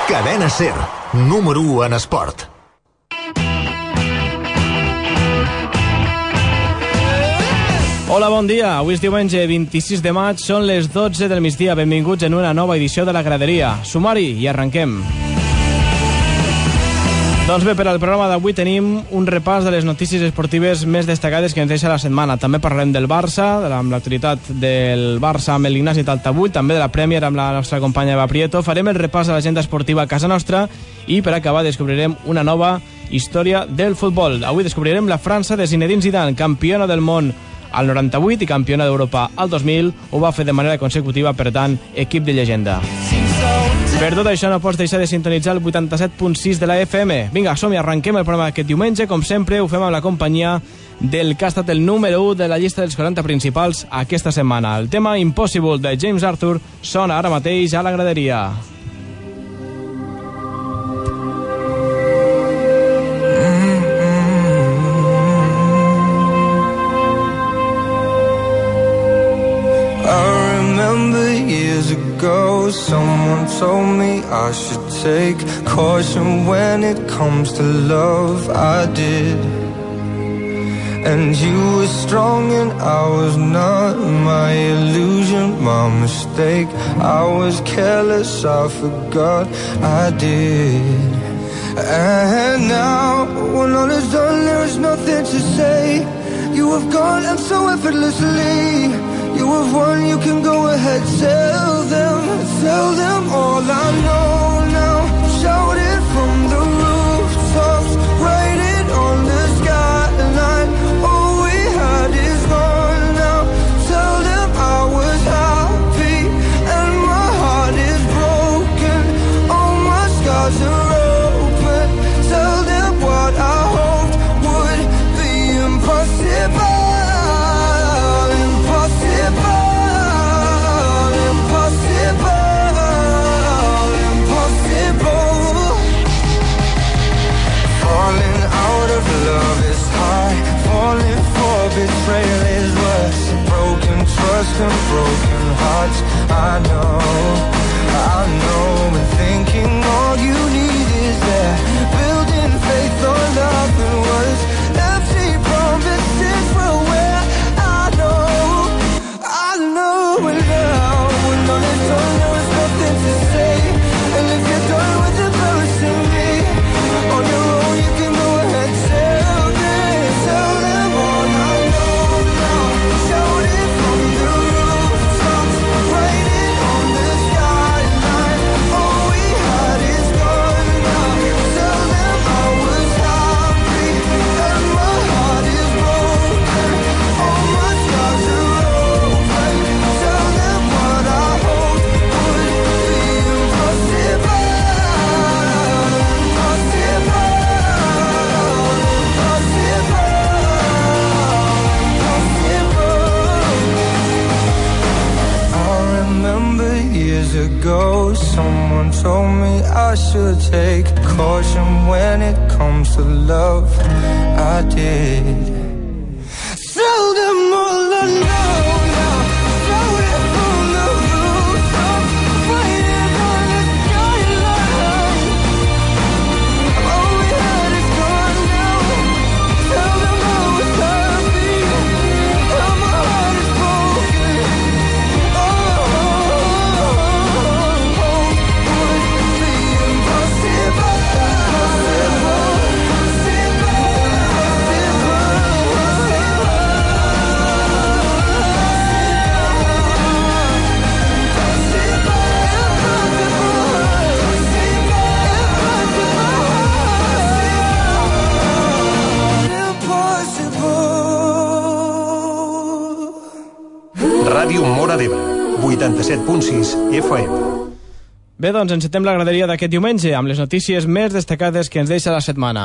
Cadena SER, número 1 en esport. Hola, bon dia. Avui és diumenge 26 de maig, són les 12 del migdia. Benvinguts en una nova edició de La Graderia. Sumari i arrenquem. Doncs bé, per al programa d'avui tenim un repàs de les notícies esportives més destacades que ens deixa la setmana. També parlarem del Barça, amb l'actualitat del Barça amb l'Ignasi Taltabull, també de la Premier amb la nostra companya Eva Prieto. Farem el repàs a l'agenda esportiva a casa nostra i per acabar descobrirem una nova història del futbol. Avui descobrirem la França de Zinedine Zidane, campiona del món al 98 i campiona d'Europa al 2000. Ho va fer de manera consecutiva, per tant, equip de llegenda. Per tot això no pots deixar de sintonitzar el 87.6 de la FM. Vinga, som-hi, arrenquem el programa aquest diumenge. Com sempre, ho fem amb la companyia del que ha estat el número 1 de la llista dels 40 principals aquesta setmana. El tema Impossible de James Arthur sona ara mateix a La Graderia. Someone told me I should take caution when it comes to love. I did. And you were strong and I was not. My illusion, my mistake. I was careless, I forgot I did. And now when all is done, there is nothing to say. You have gone and so effortlessly. You have won, you can go ahead, tell them all I know now. Shout it from the rooftops, write it on the skyline. All we had is gone now. Tell them I was happy and my heart is broken. All my scars are open. Tell them what I hoped would be impossible. Betrayal is worse. Broken trust and broken hearts. I know, and thinking all you need is there. Building faith on nothing was empty promises for where I know, and now when all is done, there is nothing to say. And if you're done with embarrassing me on your own, you can go ahead, tell them all I know. Shout it from the rooftops, write it on the skyline. All we had is gone now. Tell them I was happy and my heart is broken. All my scars are open. Tell them what I hoped would be impossible. Years ago, someone told me I should take caution when it comes to love. I did. Tell them all I know now. Shout it from the rooftop, write it on the skyline. All we had is gone now. Tell them I was happy and my heart is broken. Ràdio Móra d'Ebre, 87.6 FM. Bé, doncs encetem la graderia d'aquest diumenge amb les notícies més destacades que ens deixa la setmana.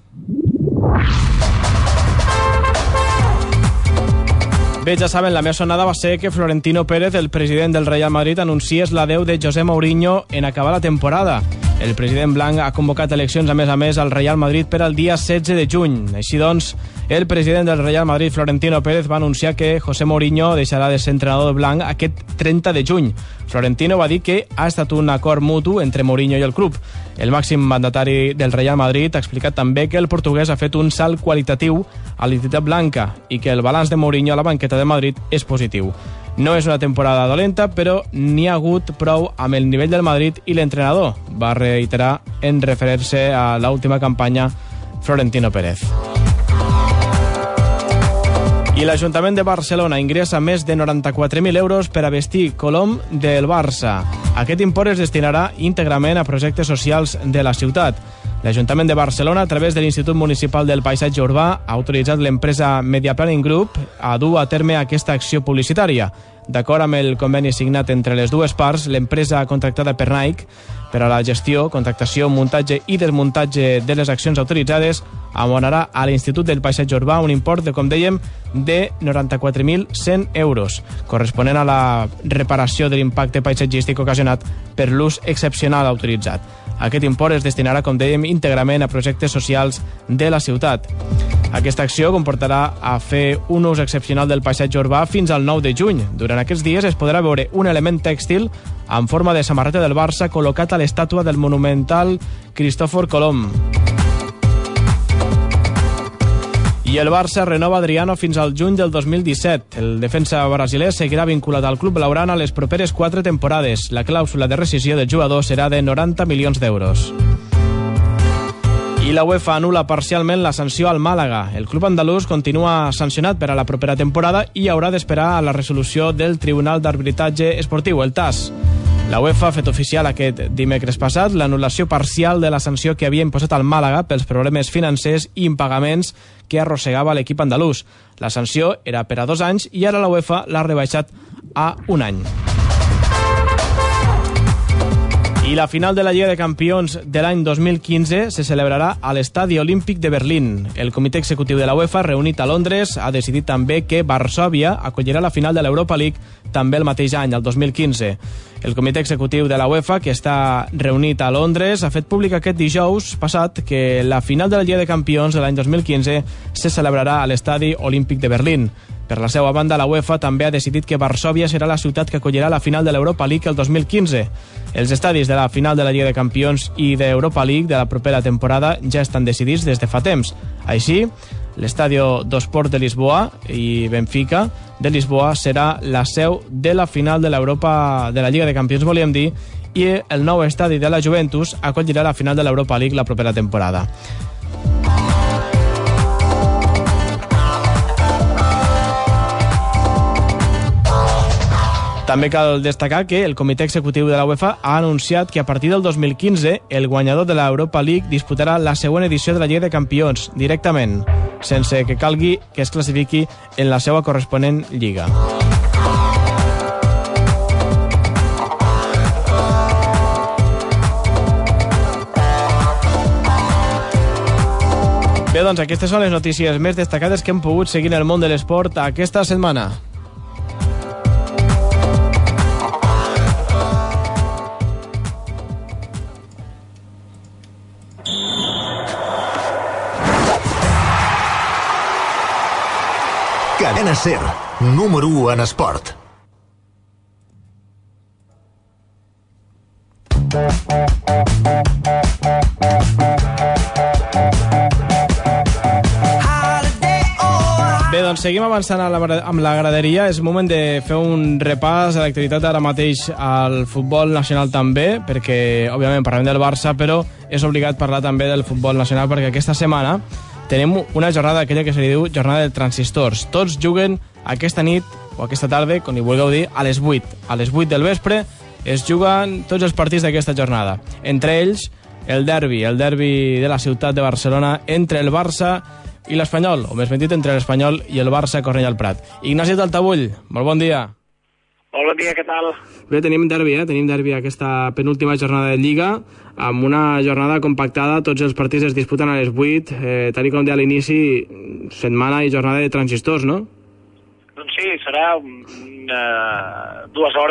Bé, ja saben, la més sonada va ser que Florentino Pérez, el president del Real Madrid, anunciés l'adeu de José Mourinho en acabar la temporada. El president blanc ha convocat eleccions, a més, al Real Madrid per al dia 16 de juny. Així doncs, el president del Real Madrid, Florentino Pérez, va anunciar que José Mourinho deixarà de ser entrenador blanc aquest 30 de juny. Florentino va dir que ha estat un acord mutu entre Mourinho i el club. El màxim mandatari del Real Madrid ha explicat també que el portuguès ha fet un salt qualitatiu a l'identitat blanca i que el balanç de Mourinho a la banqueta de Madrid és positiu. No és una temporada dolenta, però n'hi ha hagut prou amb el nivell del Madrid i l'entrenador, va reiterar en referir-se a l'última campanya Florentino Pérez. I l'Ajuntament de Barcelona ingressa més de 94.000 euros per a vestir Colom del Barça. Aquest import es destinarà íntegrament a projectes socials de la ciutat. L'Ajuntament de Barcelona, a través de l'Institut Municipal del Paisatge Urbà, ha autoritzat l'empresa Media Planning Group a dur a terme aquesta acció publicitària. D'acord amb el conveni signat entre les dues parts, l'empresa contractada per Nike per a la gestió, contractació, muntatge i desmuntatge de les accions autoritzades abonarà a l'Institut del Paisatge Urbà un import de, com dèiem, de 94.100 euros, corresponent a la reparació de l'impacte paisatgístic ocasionat per l'ús excepcional autoritzat. Aquest import es destinarà, com dèiem, íntegrament a projectes socials de la ciutat. Aquesta acció comportarà a fer un ús excepcional del paisatge urbà fins al 9 de juny. Durant aquests dies es podrà veure un element tèxtil en forma de samarreta del Barça col·locat a l'estàtua del monumental Cristòfor Colom. I el Barça renova Adriano fins al juny del 2017. El defensa brasiler seguirà vinculat al club blaugrana les properes 4 temporades. La clàusula de rescissió del jugador serà de 90 milions d'euros. I la UEFA anul·la parcialment la sanció al Màlaga. El club andalús continua sancionat per a la propera temporada i haurà d'esperar a la resolució del Tribunal d'Arbitratge Esportiu, el TAS. La UEFA ha fet oficial aquest dimecres passat l'anul·lació parcial de la sanció que havia imposat al Màlaga pels problemes financers i impagaments que arrossegava l'equip andalús. La sanció era per a 2 anys i ara la UEFA l'ha rebaixat a 1 any. I la final de la Lliga de Campions de l'any 2015 se celebrarà a l'Estadi Olímpic de Berlín. El comitè executiu de la UEFA, reunit a Londres, ha decidit també que Varsòvia acollirà la final de l'Europa League també el mateix any, el 2015. El comitè executiu de la UEFA, que està reunit a Londres, ha fet públic aquest dijous passat que la final de la Lliga de Campions de l'any 2015 se celebrarà a l'Estadi Olímpic de Berlín. Per la seva banda, la UEFA també ha decidit que Varsòvia serà la ciutat que acollirà la final de l'Europa League el 2015. Els estadis de la final de la Lliga de Campions i d'Europa League de la propera temporada ja estan decidits des de fa temps. Així, l'Estadio do Sport de Lisboa i Benfica de Lisboa serà la seu de la final de l'Europa de la Lliga de Campions, volíem dir, i el nou estadi de la Juventus acollirà la final de l'Europa League la propera temporada. També cal destacar que el comitè executiu de la UEFA ha anunciat que a partir del 2015 el guanyador de l'Europa League disputarà la següent edició de la Lliga de Campions directament, sense que calgui que es classifiqui en la seva corresponent lliga. Bé, doncs aquestes són les notícies més destacades que hem pogut seguir en el món de l'esport aquesta setmana. Cadena SER, número 1 en esport. Bé, doncs seguim avançant amb la graderia. És moment de fer un repàs a l'activitat ara mateix al futbol nacional també, perquè òbviament parlem del Barça, però és obligat parlar també del futbol nacional perquè aquesta setmana tenim una jornada aquella que se li diu jornada de transistors. Tots juguen aquesta nit o aquesta tarda, com hi vulgueu dir, a les 8. A les 8 del vespre es juguen tots els partits d'aquesta jornada. Entre ells, el derbi de la ciutat de Barcelona entre el Barça i l'Espanyol, o més ben dit, entre l'Espanyol i el Barça Cornellà al Prat. Ignasi Taltabull, molt bon dia. Molt bon dia, què tal? Bé, tenim derbi aquesta penúltima jornada de Lliga, amb una jornada compactada, tots els partits es disputen a les 8, tal com deia a l'inici, setmana i jornada de transistors, no? Doncs sí, serà 2 hores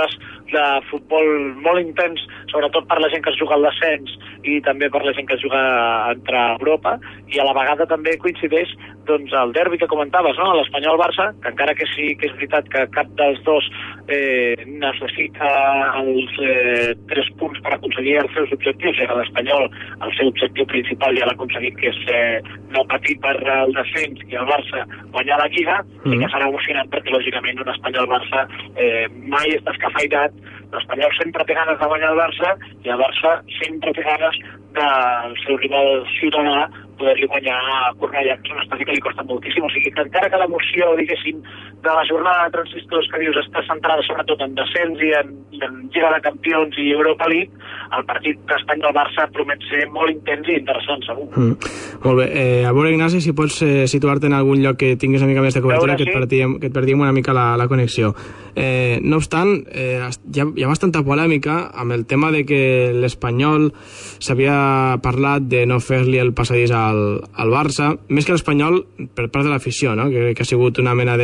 de futbol molt intens, sobretot per la gent que es juga al descens i també per la gent que es juga entre Europa, i a la vegada també coincideix doncs, el derbi que comentaves, no? l'Espanyol-Barça, que encara que sí que és veritat que cap dels dos necessita els 3 punts per aconseguir els seus objectius, i l'Espanyol el seu objectiu principal ja l'ha aconseguit, que és no patir per el descens, i el Barça guanyar la Lliga, i que serà emocionant perquè lògicament un Espanyol-Barça mai està escafaidat. L'Espanyol sempre té ganes de guanyar el Barça i el Barça sempre té ganes del seu rival ciutadà poder-li guanyar a Cornellà, que és un estadi que li costa moltíssim. O sigui que encara que l'emoció, diguéssim, de la jornada de transistors que dius està centrada sobretot en descens i en Lliga de Campions i Europa League, el partit d'Espanyol-Barça promet ser molt intens i interessant, segur. Molt bé. A veure, Ignasi, si pots situar-te en algun lloc que tinguis una mica més de cobertura, que et perdíem una mica la connexió. No obstant, hi ha bastanta polèmica amb el tema de que l'Espanyol s'havia parlat de no fer-li el passadís al Barça, més que l'Espanyol per part de l'afició, no? que ha sigut una mena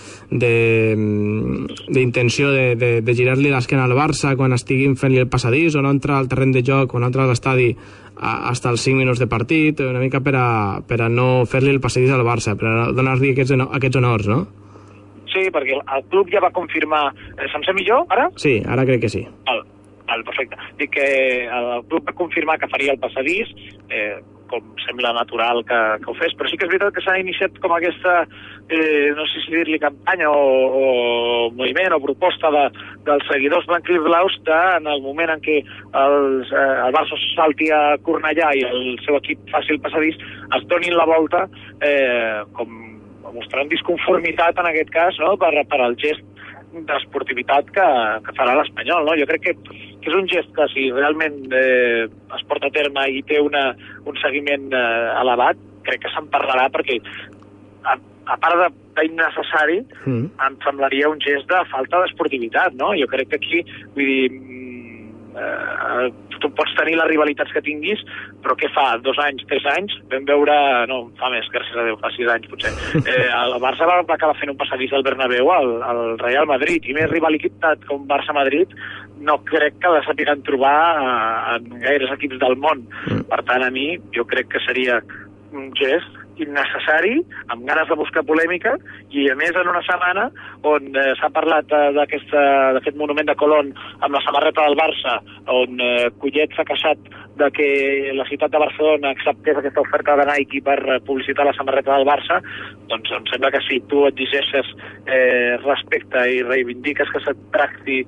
d'intenció de girar-li l'esquena al Barça quan estiguin fent-li el passadís, o no entrar al terreny de joc, o no entrar a l'estadi fins als 5 minuts de partit, una mica per a no fer-li el passadís al Barça, per a donar-li aquests honors, no? Sí, perquè el club ja va confirmar... Se'm sent millor, ara? Sí, ara crec que sí. Perfecte. Dic que el club va confirmar que faria el passadís, com sembla natural que ho fes, però sí que és veritat que s'ha iniciat com aquesta, no sé si dir-li campanya o moviment o proposta dels seguidors blanquilblaus en el moment en què el Barça salti a Cornellà i el seu equip faci el passadís, es donin la volta com mostrant disconformitat en aquest cas, no? per al gest d'esportivitat que farà l'Espanyol, no? Jo crec que és un gest que si realment es porta a terme i té un seguiment elevat, crec que se'n parlarà, perquè a part d'innecessari em semblaria un gest de falta d'esportivitat, no? Jo crec que aquí, vull dir, tu pots tenir les rivalitats que tinguis, però què fa? 2 anys, 3 anys? Vam veure... No, fa més, gràcies a Déu, fa 6 anys, potser. El Barça va acabar fent un passadís al Bernabéu al Real Madrid, i més rivalitat com Barça-Madrid no crec que la sàpiguen trobar en gaires equips del món. Per tant, a mi, jo crec que seria un gest innecessari, amb ganes de buscar polèmica, i a més en una setmana on s'ha parlat d'aquest monument de Colón amb la samarreta del Barça, on Collet s'ha queixat de que la ciutat de Barcelona acceptés aquesta oferta de Nike per publicitar la samarreta del Barça, doncs em sembla que si tu exigeixes respecte i reivindiques que se't tracti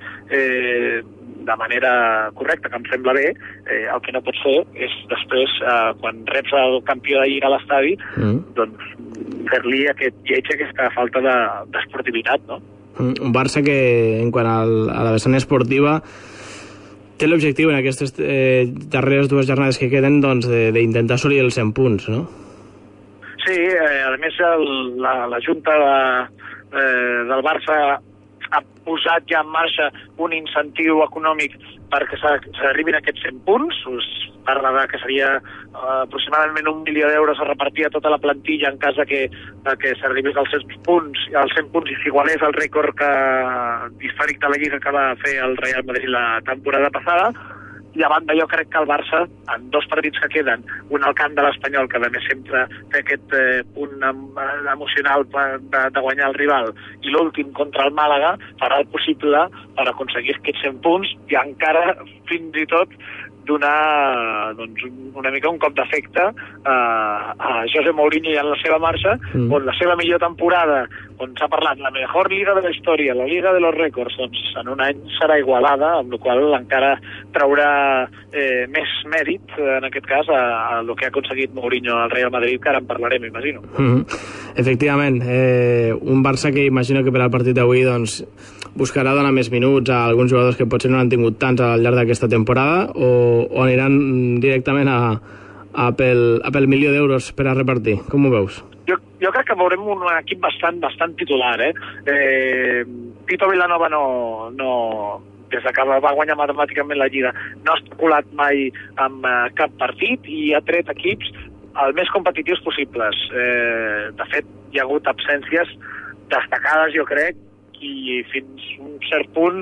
de manera correcta, que em sembla bé, el que no pots fer és després, quan reps el campió de Lliga a l'estadi, doncs fer-li aquest lleig, aquesta falta d'esportivitat, no? Un Barça que, en quant a la vessant esportiva, té l'objectiu en aquestes darreres 2 jornades que queden, doncs, d'intentar assolir els 100 punts, no? Sí, a més la Junta del Barça ha posat ja en marxa un incentiu econòmic perquè s'arribin a aquests 100 punts. Es parla que seria aproximadament 1 milió d'euros a repartir a tota la plantilla en cas que s'arribés als 100 punts i s'igualés el rècord històric de la Lliga que va fer el Real Madrid la temporada passada. I a banda, jo crec que el Barça, en 2 partits que queden, un al camp de l'Espanyol, que a més sempre té aquest punt emocional de guanyar el rival, i l'últim contra el Màlaga, farà el possible per aconseguir aquests 100 punts i encara, fins i tot, donar una mica un cop d'efecte a José Mourinho i en la seva marxa, on la seva millor temporada, on s'ha parlat la millor lliga de la història, la lliga de los rècords, doncs en un any serà igualada, amb la qual encara traurà més mèrit, en aquest cas, a lo que ha aconseguit Mourinho al Real Madrid, que ara en parlarem, m'imagino. Efectivament, un Barça que imagino que per al partit d'avui doncs, buscarà donar més minuts a alguns jugadors que potser no han tingut tants al llarg d'aquesta temporada, o aniran directament a pel milió d'euros per a repartir. Com ho veus? Jo crec que veurem un equip bastant titular, Tito Vilanova no des que va guanyar matemàticament la Lliga, no ha especulat mai amb cap partit i ha tret equips el més competitius possibles. De fet, hi ha hagut absències destacades, jo crec, i fins un cert punt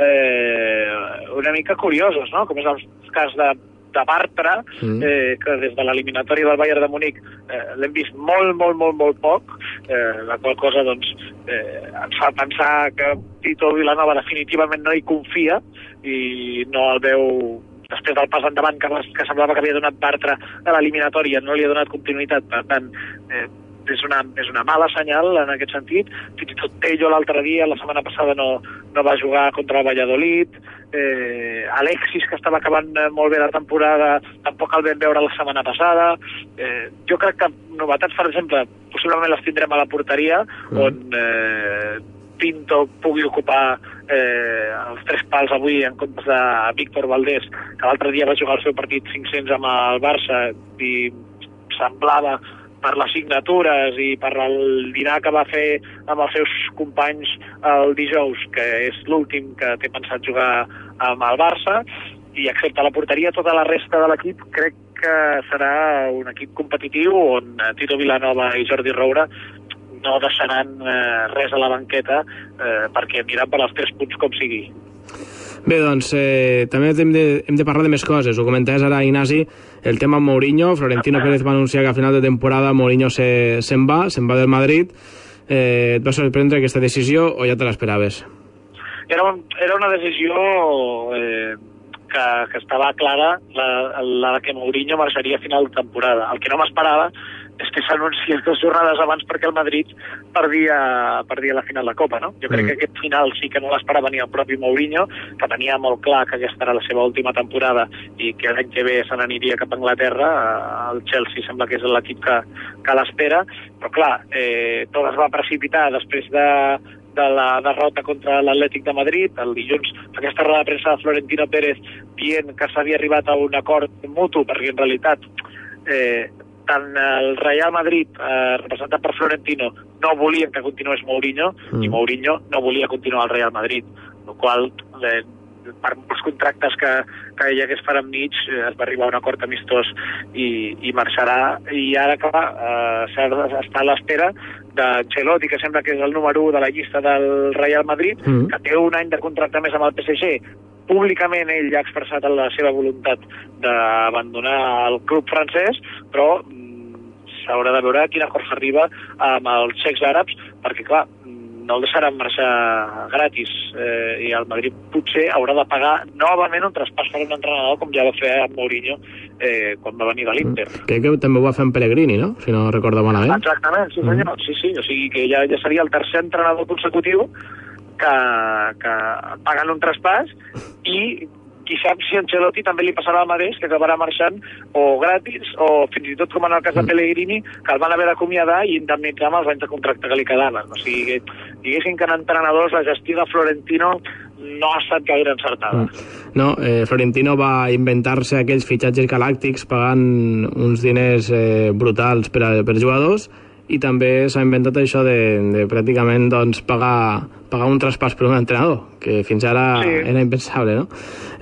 una mica curiosos, no? Com és el cas de Bartra, que des de l'eliminatòria del Bayern de Múnich l'hem vist molt poc, la qual cosa doncs, ens fa pensar que Tito Vilanova definitivament no hi confia i no el veu, després del pas endavant que semblava que havia donat Bartra a l'eliminatòria, no li ha donat continuïtat. Per tant, és una mala senyal en aquest sentit. Fins i tot Tello l'altre dia, la setmana passada, no va jugar contra el Valladolid. Alexis, que estava acabant molt bé la temporada, tampoc el vam veure la setmana passada. Jo crec que novetats, per exemple, possiblement les tindrem a la porteria, on Pinto pugui ocupar els 3 pals avui en comptes de Víctor Valdés, que l'altre dia va jugar el seu partit 500 amb el Barça i semblava, per les signatures i per el dinar que va fer amb els seus companys el dijous, que és l'últim que té pensat jugar amb el Barça, i excepte la porteria, tota la resta de l'equip crec que serà un equip competitiu on Tito Vilanova i Jordi Roura no deixaran res a la banqueta perquè aniran per als 3 punts com sigui. Bé, doncs, també hem de parlar de més coses. Ho comentaves ara, Ignasi, el tema Mourinho. Florentino Pérez va anunciar que a final de temporada Mourinho se'n va del Madrid. Et va sorprendre aquesta decisió o ja te l'esperaves? Era una decisió que estava clara, la que Mourinho marxaria a final de temporada. El que no m'esperava és que s'anunciés 2 jornades abans perquè el Madrid perdia la final de Copa, no? Jo crec que aquest final sí que no l'esperava ni el propi Mourinho, que tenia molt clar que aquesta era la seva última temporada i que l'any que ve se n'aniria cap a Anglaterra. El Chelsea sembla que és l'equip que l'espera, però clar, tot es va precipitar després de la derrota contra l'Atlètic de Madrid. El dilluns, aquesta roda de premsa de Florentino Pérez dient que s'havia arribat a un acord mutu, perquè en realitat tant el Real Madrid, representat per Florentino, no volien que continués Mourinho, i Mourinho no volia continuar al Real Madrid, el qual per molts contractes que hi hagués per enmig es va arribar a un acord amistós i marxarà. I ara, clar, està a l'espera d'Ancelotti, que sembla que és el número 1 de la llista del Real Madrid, que té un any de contracte més amb el PSG. Públicament ell ja ha expressat la seva voluntat d'abandonar el club francès, però s'haurà de veure a quin acord s'arriba amb els xecs àrabs, perquè clar, no el deixaran marxar gratis, i el Madrid potser haurà de pagar novament un traspàs per un entrenador, com ja va fer amb Mourinho quan va venir de l'Inter. Crec que també ho va fer amb Pellegrini, no? Si no recordo malament. Exactament, sí senyor. Sí, o sigui que ja seria el tercer entrenador consecutiu que paguen un traspàs, i qui sap si Ancelotti també li passarà el mateix, que acabarà marxant o gratis o fins i tot com en el cas de Pellegrini, que el van haver d'acomiadar i indemnitzar amb els anys de contracte que li quedaven. O sigui, diguéssim que en entrenadors la gestió de Florentino no ha estat gaire encertada. No, Florentino va inventar-se aquells fitxatges galàctics pagant uns diners brutals per jugadors, i també s'ha inventat això de pràcticament doncs, pagar un traspàs per un entrenador, que fins ara era impensable, no?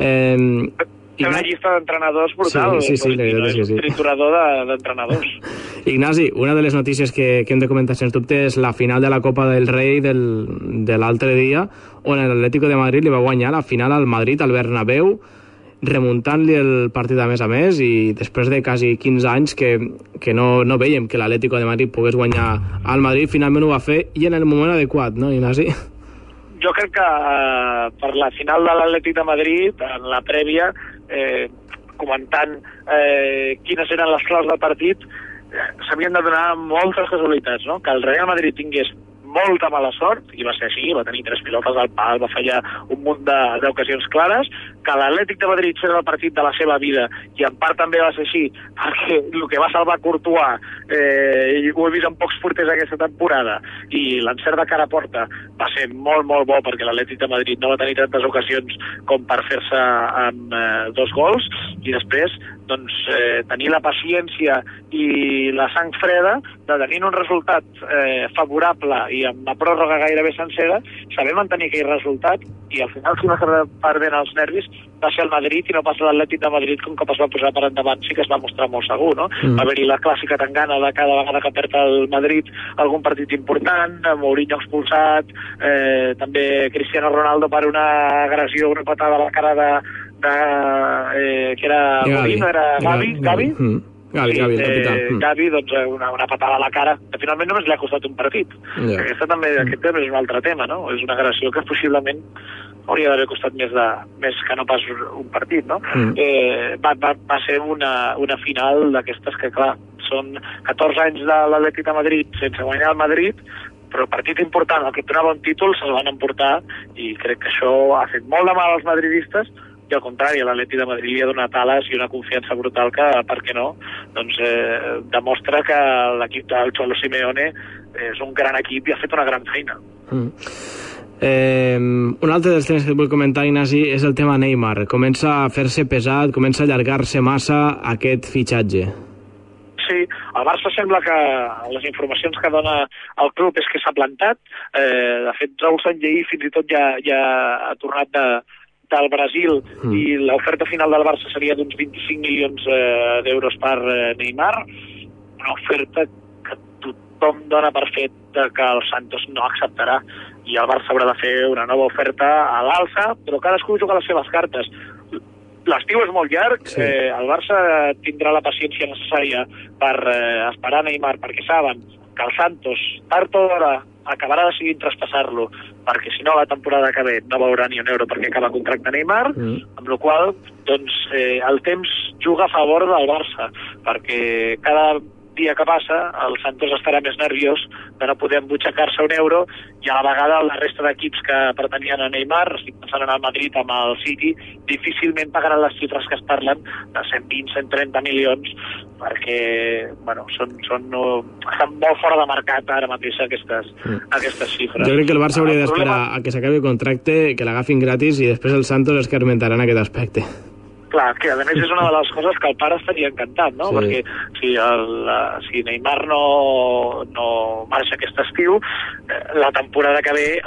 Té una llista d'entrenadors brutal. Sí, la veritat és que sí. Un triturador d'entrenadors. Ignasi, una de les notícies que hem de comentar sens dubte és la final de la Copa del Rei de l'altre dia, on l'Atlético de Madrid li va guanyar la final al Madrid, al Bernabéu, remuntant-li el partit a més, i després de quasi 15 anys que no veiem que l'Atlético de Madrid pogués guanyar al Madrid, finalment ho va fer, i en el moment adequat, no, Ignasi? Jo crec que per la final de l'Atlètic de Madrid, en la prèvia, comentant quines eren les claus del partit, s'havien de donar moltes casualitats, no? Que el Real Madrid tingués molta mala sort, i va ser així, va tenir 3 pilotes al pal, va fallar un munt d'ocasions clares, que l'Atlètic de Madrid fes el partit de la seva vida, i en part també va ser així, perquè el que va salvar Courtois, i ho he vist en pocs porters aquesta temporada, i l'encert de cara a porta va ser molt bo, perquè l'Atlètic de Madrid no va tenir tantes ocasions com per fer-se amb 2 gols, i després doncs, tenir la paciència i la sang freda de tenir un resultat favorable i amb la pròrroga gairebé sencera, saber mantenir aquell resultat, i al final qui va perdent els nervis va ser el Madrid i no pas l'Atlètic de Madrid, com que es va posar per endavant sí que es va mostrar molt segur, no? Va haver-hi la clàssica tangana de cada vegada que perd el Madrid algun partit important, Mourinho expulsat, també Cristiano Ronaldo per una agressió, una patada a la cara que era Mourinho, era Gavi? Gavi, el capità. Gavi, doncs, una patada a la cara, que finalment només li ha costat un partit. Aquest també és un altre tema, no? És una agressió que possiblement hauria d'haver costat més que no pas un partit, no? Va ser una final d'aquestes que, clar, són 14 anys de l'Atlètic de Madrid sense guanyar el Madrid, però partit important, el que donava un títol se'l van emportar, i crec que això ha fet molt de mal als madridistes, i al contrari, l'Atlètic de Madrid li ha donat ales i una confiança brutal que, per què no, doncs demostra que l'equip del Cholo Simeone és un gran equip i ha fet una gran feina. Un altre dels temes que et vull comentar, Ignasi, és el tema Neymar. Comença a fer-se pesat, comença a allargar-se massa aquest fitxatge. Sí, el Barça sembla que les informacions que dona el club és que s'ha plantat. De fet, Raúl Sanllehy fins i tot ja ha tornat del Brasil i l'oferta final del Barça seria d'uns 25 milions d'euros per Neymar, una oferta que tothom dona per fet que el Santos no acceptarà, i el Barça haurà de fer una nova oferta a l'alça, però cadascú juga les seves cartes. L'estiu és molt llarg, el Barça tindrà la paciència necessària per esperar Neymar, perquè saben que el Santos, tard o d'hora, acabarà decidint traspassar-lo, perquè si no la temporada que ve no veurà ni un euro perquè acaba contracte Neymar, amb la qual doncs, el temps juga a favor del Barça, perquè cada dia que passa el Santos estarà més nerviós de no poder embutxacar-se un euro, i a la vegada la resta d'equips que pertanyien a Neymar, estic pensant en el Madrid amb el City, difícilment pagaran les xifres que es parlen de 120-130 milions, perquè estan molt fora de mercat ara mateix aquestes xifres. Jo crec que el Barça hauria d'esperar a que s'acabi el contracte, que l'agafin gratis, i després el Santos és que argumentaran aquest aspecte. Clar, que a més és una de les coses que el pare estaria encantat, no? Sí. Perquè si Neymar no marxa aquest estiu, la temporada que ve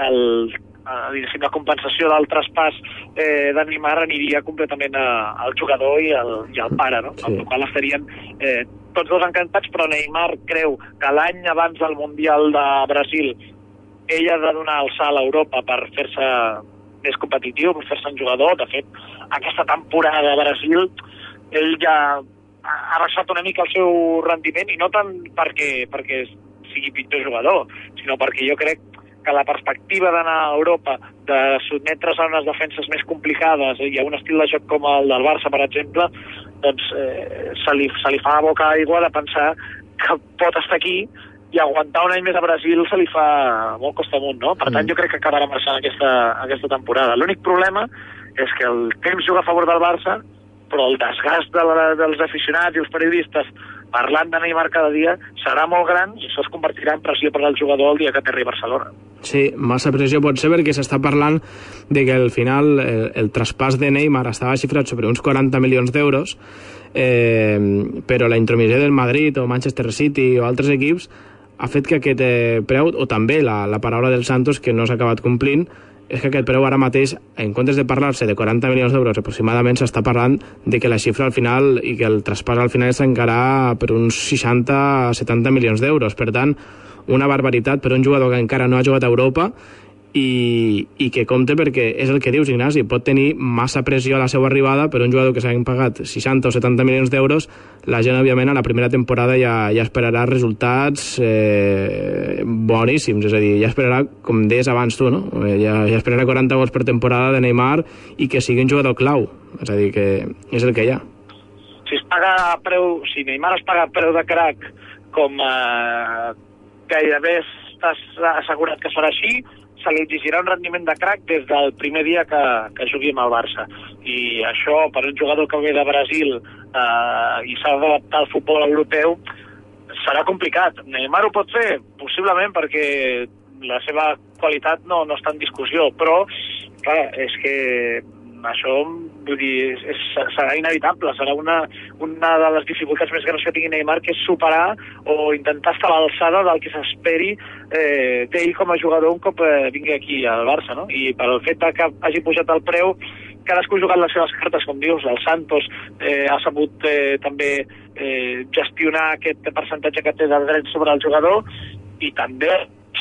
la compensació del traspàs de Neymar aniria completament al jugador i al pare, no? Amb la qual estarien tots dos encantats, però Neymar creu que l'any abans del Mundial de Brasil ell ha de donar el salt a Europa per fer-se més competitiu, per fer-se un jugador. De fet, aquesta temporada a Brasil ell ja ha baixat una mica el seu rendiment, i no tant perquè sigui pitjor jugador, sinó perquè jo crec que la perspectiva d'anar a Europa, de sotmetre's a unes defenses més complicades i a un estil de joc com el del Barça, per exemple, doncs se li fa boca aigua de pensar que pot estar aquí, i aguantar un any més a Brasil se li fa molt costa amunt, no? Per tant, jo crec que acabarà marxant aquesta temporada. L'únic problema és que el temps juga a favor del Barça, però el desgast dels aficionats i els periodistes parlant de Neymar cada dia serà molt gran, i això es convertirà en pressió per al jugador el dia que aterri a Barcelona. Sí, massa pressió pot ser, perquè s'està parlant de que al final el traspàs de Neymar estava xifrat sobre uns 40 milions d'euros, però la intromissió del Madrid o Manchester City o altres equips ha fet que aquest preu, o també la paraula del Santos, que no s'ha acabat complint, és que aquest preu ara mateix, en comptes de parlar-se de 40 milions d'euros aproximadament, s'està parlant de que la xifra al final i que el traspàs al final s'encarà per uns 60-70 milions d'euros. Per tant, una barbaritat per un jugador que encara no ha jugat a Europa, i que compte, perquè és el que dius, Ignasi, pot tenir massa pressió a la seva arribada, per un jugador que s'han pagat 60 o 70 milions d'euros. La gent, òbviament, a la primera temporada ja esperarà resultats boníssims, és a dir, ja esperarà, com deies abans tu, no? Ja esperarà 40 gols per temporada de Neymar, i que sigui un jugador clau, és a dir, que és el que hi ha. Si Neymar es paga preu de crack, com gairebé estàs assegurat que serà així, se li exigirà un rendiment de crack des del primer dia que jugui amb el Barça. I això, per un jugador que ve de Brasil i s'ha d'adaptar al futbol europeu, serà complicat. Neymar ho pot fer? Possiblement, perquè la seva qualitat no està en discussió, però clar, és que això, vull dir, serà inevitable, serà una de les dificultats més grans que tingui Neymar, que és superar o intentar estar a l'alçada del que s'esperi d'ell com a jugador un cop vingui aquí al Barça, no? I pel fet que hagi pujat el preu, cadascú ha jugat les seves cartes, com dius. El Santos ha sabut també gestionar aquest percentatge que té de drets sobre el jugador, i també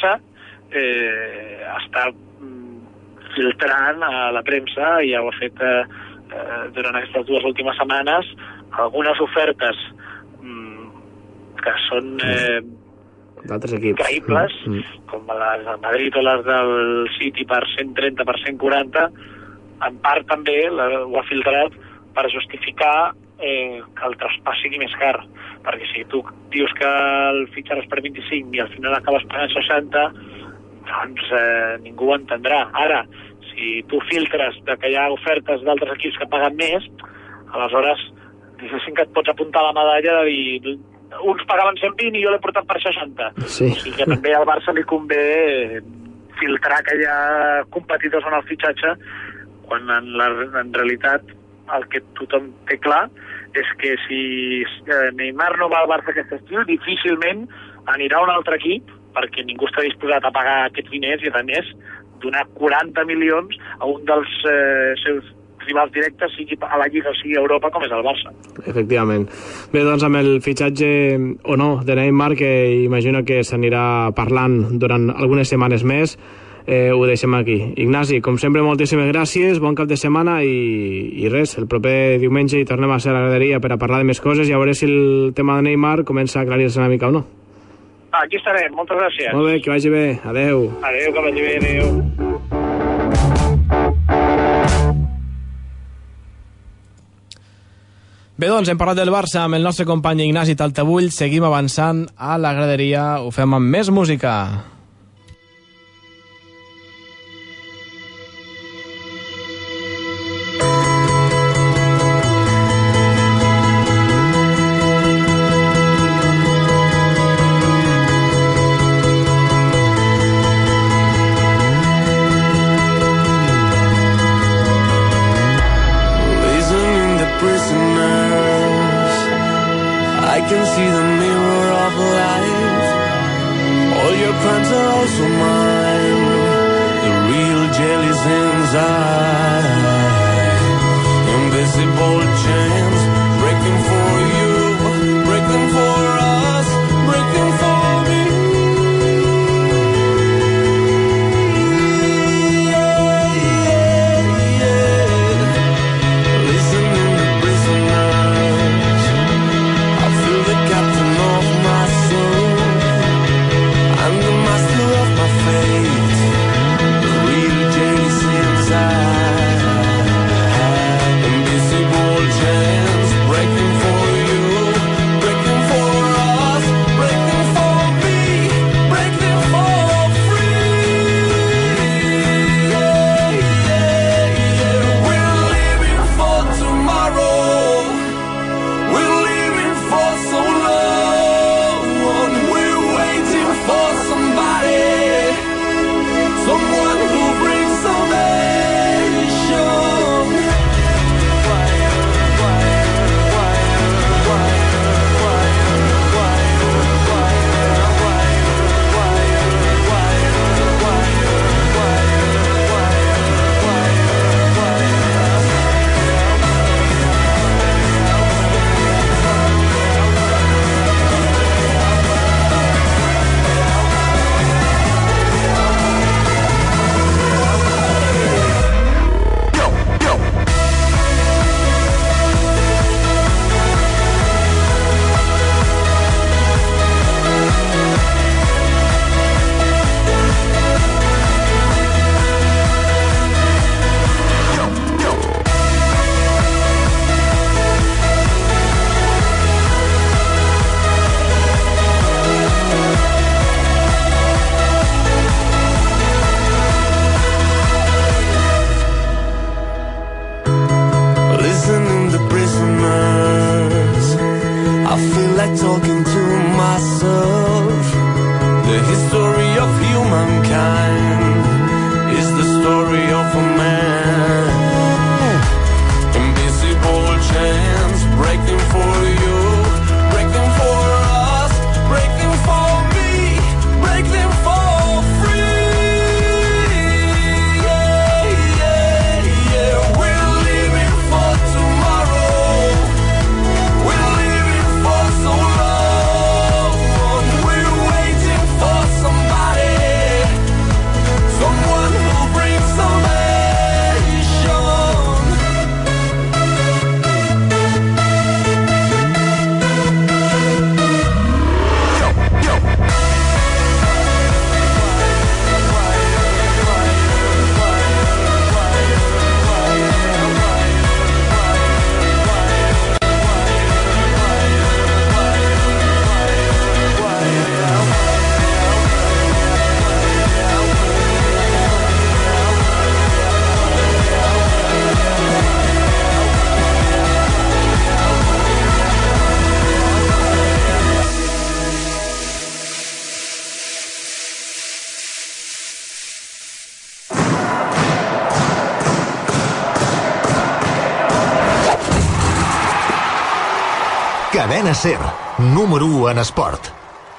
està filtrant a la premsa, i ja ho ha fet durant aquestes 2 últimes setmanes, algunes ofertes que són d'altres equips creïbles, com les del Madrid o les del City per 130, per 140. En part també ho ha filtrat per justificar que el traspàs sigui més car, perquè si tu dius que el fitxaràs per 25 i al final acabes pagant 60, doncs ningú ho entendrà. Ara, si tu filtres que hi ha ofertes d'altres equips que paguen més, aleshores diguéssim que et pots apuntar la medalla de dir uns pagaven 120 i jo l'he portat per 60. Sí. O sigui que també al Barça li convé filtrar que hi ha competidors en el fitxatge, quan en realitat el que tothom té clar és que si Neymar no va al Barça aquest estiu, difícilment anirà a un altre equip, perquè ningú està disposat a pagar aquests diners, i a més donar 40 milions a un dels seus rivals directes, sigui a la Lliga o sigui a Europa, com és el Barça. Efectivament. Bé, doncs amb el fitxatge o no de Neymar, que imagino que s'anirà parlant durant algunes setmanes més, ho deixem aquí. Ignasi, com sempre, moltíssimes gràcies, bon cap de setmana, i res, el proper diumenge hi tornem a ser a la graderia per a parlar de més coses i a veure si el tema de Neymar comença a aclarir-se una mica o no. Aquí estarem, moltes gràcies. Molt bé, que vagi bé, adeu. Adeu, que vagi bé, adeu. Bé, doncs hem parlat del Barça amb el nostre company Ignasi Taltabull. Seguim avançant a la graderia, ho fem amb més música. I can see the mirror of life. All your crimes are also mine. The real jelly's inside. Invisible chains breaking for you, breaking for us, breaking for me. Yeah, yeah, yeah. Listening to prisoners, I feel the captain of my soul. I'm the master of my fate. The real jelly's inside. Invisible chains breaking for you, breaking for us, breaking for me, breaking for free. Yeah, yeah, yeah. We're living for tomorrow. We're living for so long. We're waiting for somebody, someone who brings salvation. Listening to prisoners, I feel like talking to myself. The history of humankind is the story of a man. Invisible chains breaking for you, breaking for us, breaking for me, breaking for free. Yeah, yeah, yeah. We're Cadena SER, número 1 en esport.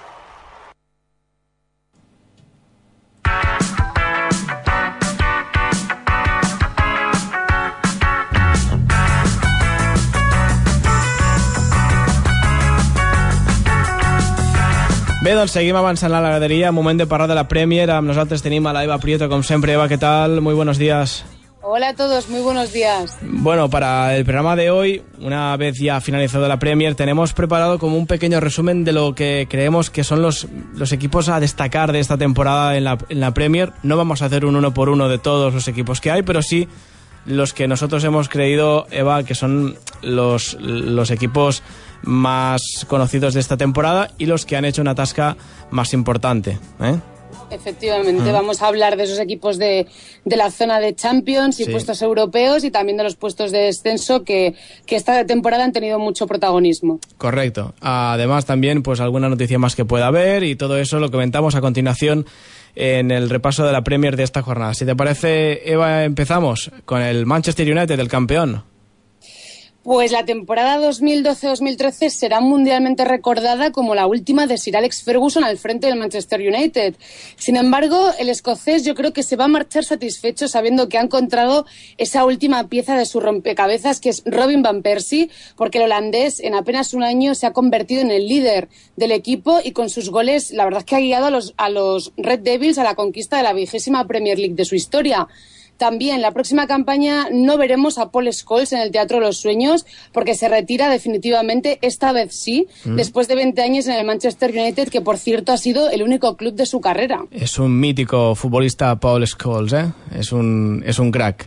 Bé, doncs seguim avançant la graderia. Moment de parlar de la Premier. Amb nosaltres tenim a la Eva Prieto, como siempre. Eva, ¿qué tal? Muy buenos días. Hola a todos, muy buenos días. Bueno, para el programa de hoy, una vez ya finalizado la Premier, tenemos preparado como un pequeño resumen de lo que creemos que son los equipos a destacar de esta temporada en la Premier. No vamos a hacer un uno por uno de todos los equipos que hay, pero sí los que nosotros hemos creído, Eva, que son los equipos más conocidos de esta temporada y los que han hecho una tasca más importante, ¿eh? Efectivamente, vamos a hablar de esos equipos de la zona de Champions y puestos europeos, y también de los puestos de descenso que esta temporada han tenido mucho protagonismo. Correcto. Además también pues alguna noticia más que pueda haber, y todo eso lo comentamos a continuación en el repaso de la Premier de esta jornada. Si te parece, Eva, empezamos con el Manchester United, el campeón. Pues la temporada 2012-2013 será mundialmente recordada como la última de Sir Alex Ferguson al frente del Manchester United. Sin embargo, el escocés yo creo que se va a marchar satisfecho sabiendo que ha encontrado esa última pieza de su rompecabezas, que es Robin van Persie, porque el holandés en apenas un año se ha convertido en el líder del equipo, y con sus goles la verdad es que ha guiado a los Red Devils a la conquista de la 20ª Premier League de su historia. También la próxima campaña no veremos a Paul Scholes en el Teatro de los Sueños, porque se retira definitivamente, esta vez sí, después de 20 años en el Manchester United, que por cierto ha sido el único club de su carrera. Es un mítico futbolista Paul Scholes, ¿eh? Es un crack.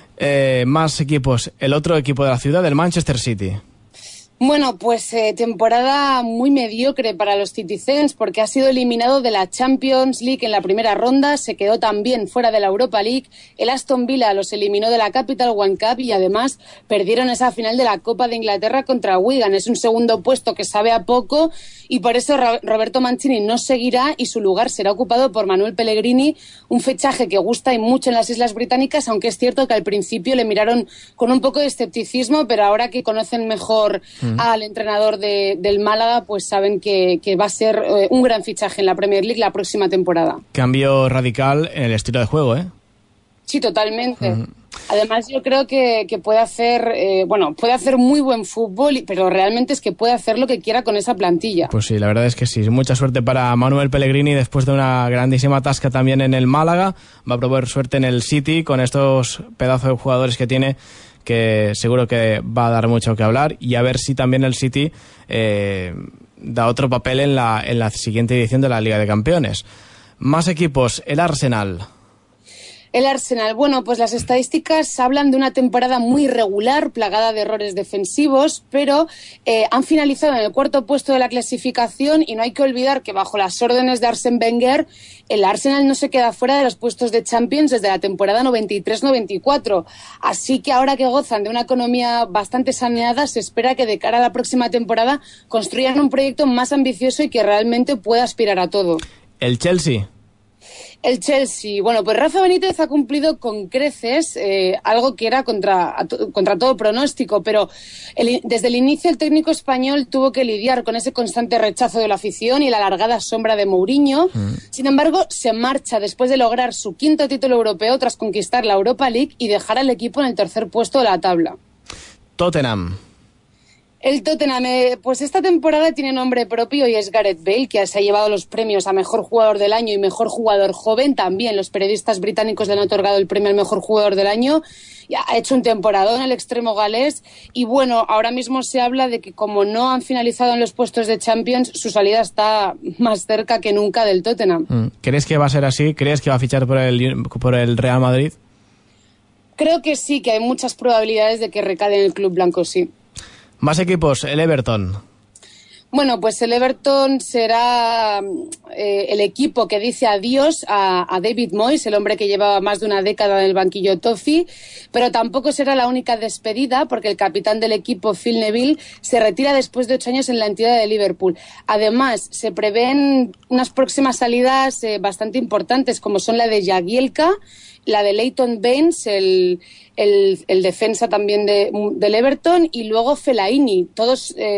Más equipos. El otro equipo de la ciudad, el Manchester City. Bueno, pues temporada muy mediocre para los Citizens, porque ha sido eliminado de la Champions League en la primera ronda, se quedó también fuera de la Europa League, el Aston Villa los eliminó de la Capital One Cup y además perdieron esa final de la Copa de Inglaterra contra Wigan. Es un segundo puesto que sabe a poco, y por eso Roberto Mancini no seguirá y su lugar será ocupado por Manuel Pellegrini, un fichaje que gusta y mucho en las Islas Británicas, aunque es cierto que al principio le miraron con un poco de escepticismo, pero ahora que conocen mejor al entrenador del Málaga, pues saben que va a ser un gran fichaje en la Premier League la próxima temporada. Cambio radical en el estilo de juego, ¿eh? Sí, totalmente. Además, yo creo que puede hacer, puede hacer muy buen fútbol, pero realmente es que puede hacer lo que quiera con esa plantilla. Pues sí, la verdad es que sí. Mucha suerte para Manuel Pellegrini después de una grandísima tasca también en el Málaga. Va a probar suerte en el City con estos pedazos de jugadores que tiene, que seguro que va a dar mucho que hablar, y a ver si también el City da otro papel en la siguiente edición de la Liga de Campeones. Más equipos, el Arsenal. El Arsenal, bueno, pues las estadísticas hablan de una temporada muy irregular, plagada de errores defensivos, pero han finalizado en el cuarto puesto de la clasificación, y no hay que olvidar que bajo las órdenes de Arsène Wenger, el Arsenal no se queda fuera de los puestos de Champions desde la temporada 93-94. Así que ahora que gozan de una economía bastante saneada, se espera que de cara a la próxima temporada construyan un proyecto más ambicioso y que realmente pueda aspirar a todo. El Chelsea. El Chelsea, bueno, pues Rafa Benítez ha cumplido con creces algo que era contra todo pronóstico, pero desde el inicio el técnico español tuvo que lidiar con ese constante rechazo de la afición y la alargada sombra de Mourinho. Sin embargo, se marcha después de lograr su 5º título europeo tras conquistar la Europa League y dejar al equipo en el 3er puesto de la tabla. Tottenham. El Tottenham, pues esta temporada tiene nombre propio y es Gareth Bale, que se ha llevado los premios a Mejor Jugador del Año y Mejor Jugador Joven. También los periodistas británicos le han otorgado el premio al Mejor Jugador del Año. Ha hecho un temporadón en el extremo galés, y bueno, ahora mismo se habla de que como no han finalizado en los puestos de Champions, su salida está más cerca que nunca del Tottenham. ¿Crees que va a ser así? ¿Crees que va a fichar por el Real Madrid? Creo que sí, que hay muchas probabilidades de que recade en el club blanco, sí. Más equipos, el Everton. Bueno, pues el Everton será el equipo que dice adiós a David Moyes, el hombre que llevaba más de una década en el banquillo Toffee, pero tampoco será la única despedida, porque el capitán del equipo, Phil Neville, se retira después de 8 años en la entidad de Liverpool. Además, se prevén unas próximas salidas bastante importantes, como son la de Jagielka, la de Leighton Baines, el defensa también del Everton, y luego Fellaini. Todos